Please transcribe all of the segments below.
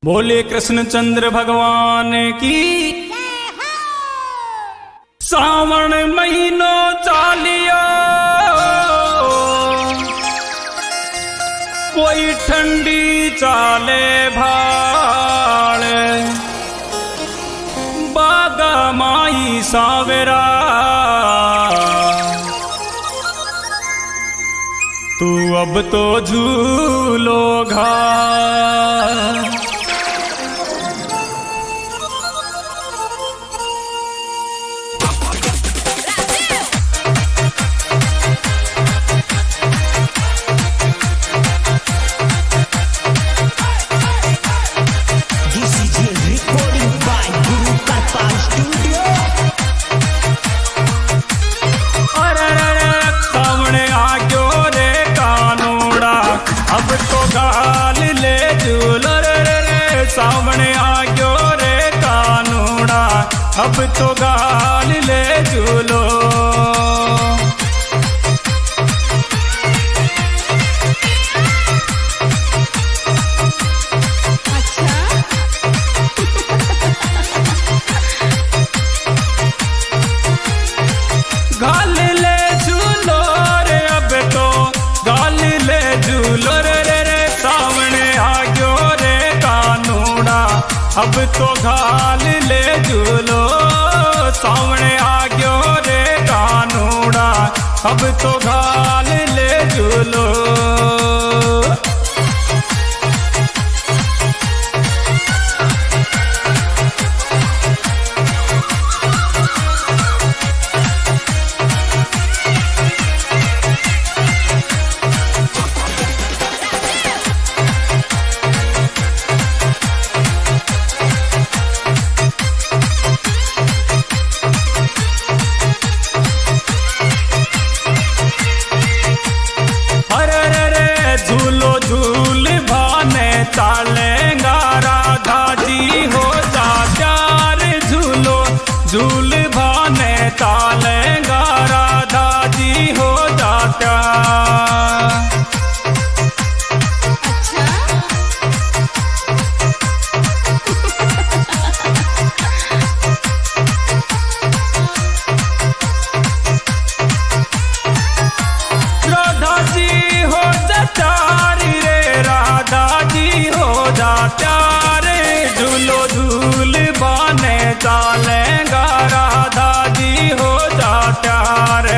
बोले कृष्णचंद्र भगवान की। सावन महीनो चालियो, कोई ठंडी चाले भाड़, बागा माई सावेरा तू अब तो झूलो घाट। अब तो गाल ले झूलो रे, सावने आ गयो रे कानूड़ा, अब तो गाल ले झूलो। गाल ले झूलो रे, अब तो गाल ले झूलो रे, अब तो घाल ले झूलो। सावने आ गयो रे कानूड़ा, अब तो घाल ले झूलो। झूलो झूल भाने चालेंगा राधा जी हो जा प्यार, झूलो झूल भाने चालेंगा राधा जी हो जा प्यार। राधा जी हो जा प्यारी रे, राधा जी हो जा प्यारे, झूलो झूल बाने चालेंगा राधा जी हो जा प्यारे।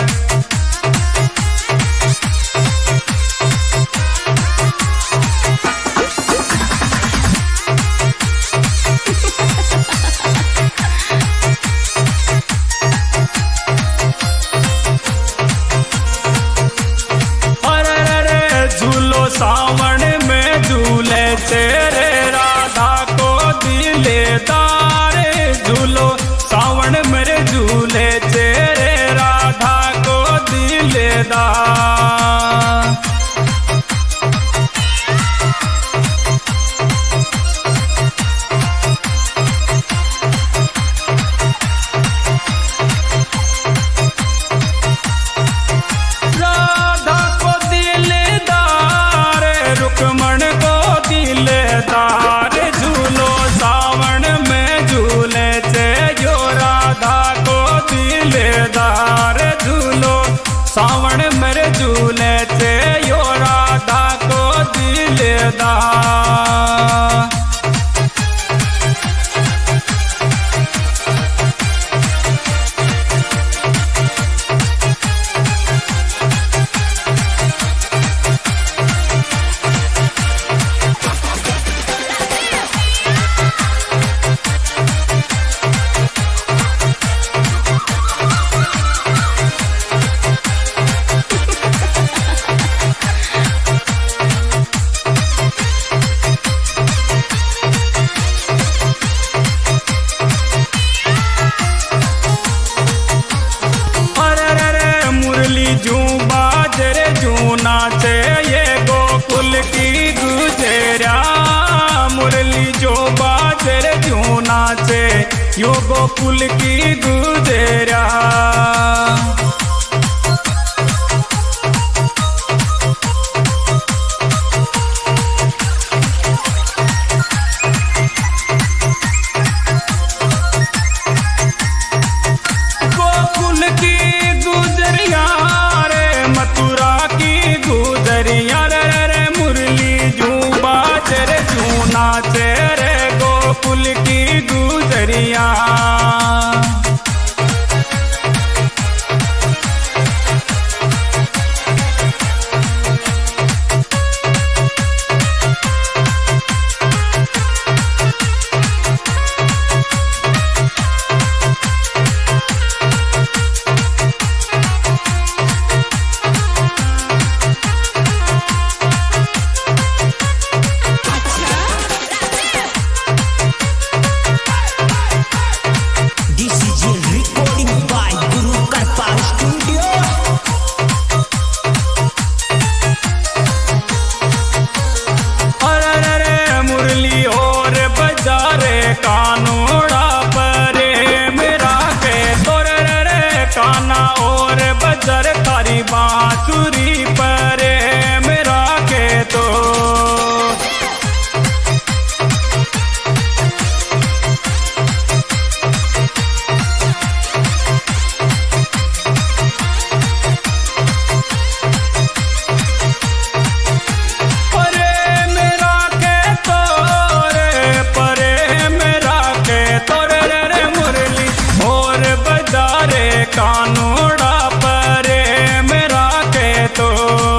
झूलो सावन में झूले तेरे राधा को दिलेदारे, झूलो सावन में झूले तेरे राधा को दिलेदार। रुक्मण को दिलेदार, झूलो सावन में झूले थे यो राधा को दिलेदार, झूलो सावन में झूले थे यो राधा को दिलेदार। जू बाजरे जू नाचे ये गोकुल की गुजरा, मुरली जो बाजरे जू नाचे यो गोकुल की गुजरा। जूना चेहरे गोकुल की गुजरिया। कानोड़ा परे मेरा के तोर रे काना और बजर थारी बांसुरी परे मेरा के तो। कानोड़ा परे मेरा के तो।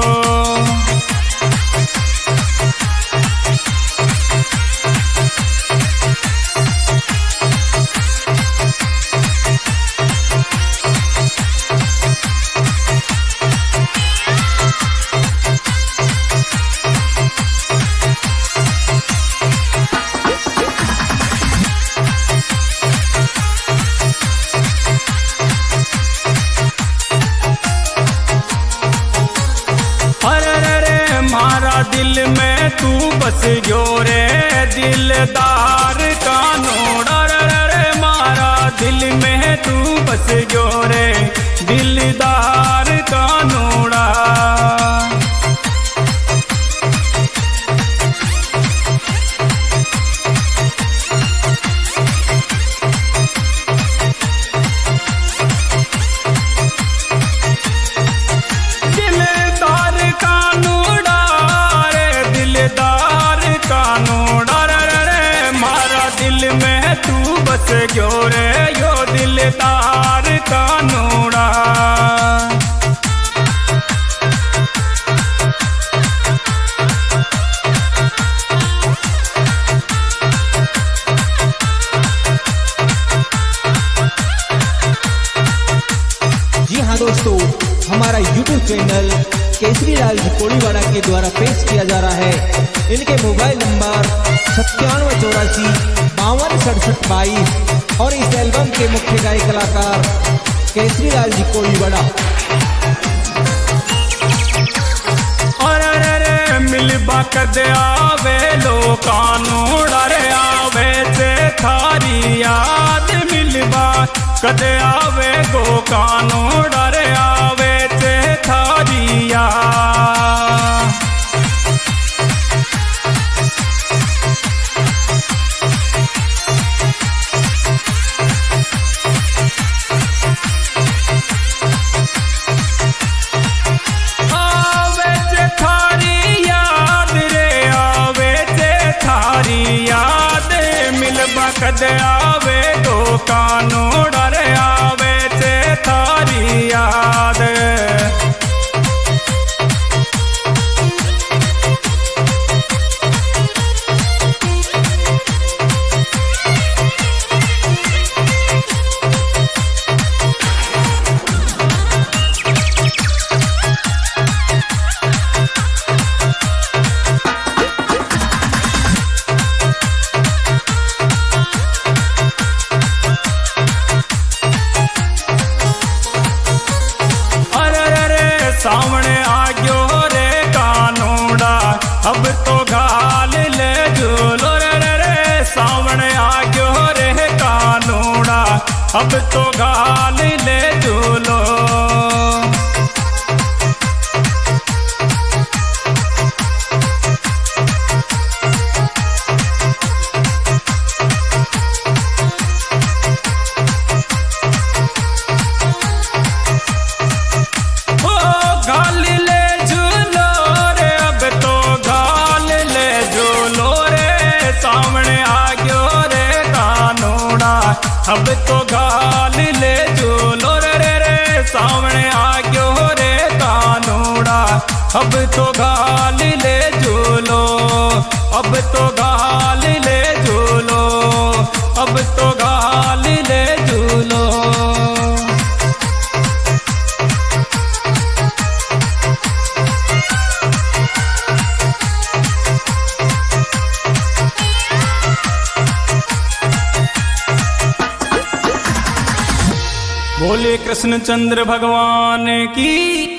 मारा दिल में तू बस गयो रे दिलदार कानोड़ा रे मारा दिल में तू बस गयो रे दिलदार कानोड़ा। बस गयो रे यो दिलदार कानोड़ा। जी हाँ दोस्तों, हमारा YouTube चैनल केसरी लाल जी कोलीवाड़ा के द्वारा पेश किया जा रहा है। इनके मोबाइल नंबर 9784526722 और इस एल्बम के मुख्य गायक कलाकार केसरी लाल जी कोलीवाड़ा। अरे मिलबा कद आवे लो कानोड़ा रे आवे से थारी याद मिलबा कद आवे गो कानोड़ा रे आवे से थारी याद। याद मिलबा कद आवे दो कानोड़ा रे आवे से थारी याद। सामने आ गयो रे कानोड़ा अब तो घाल ले झूलो रे सामने आ गयो रे कानोड़ा अब तो घाल ले झूलो। घाल ले झूलो रे अब तो घाल ले झूलो रे अब तो गाल ले झूलो रे सामने आ गयो रे कानूड़ा। अब तो गाल ले झूलो, अब तो गाल ले झूलो, अब तो गाल ले झूलो। बोले कृष्ण चंद्र भगवान की।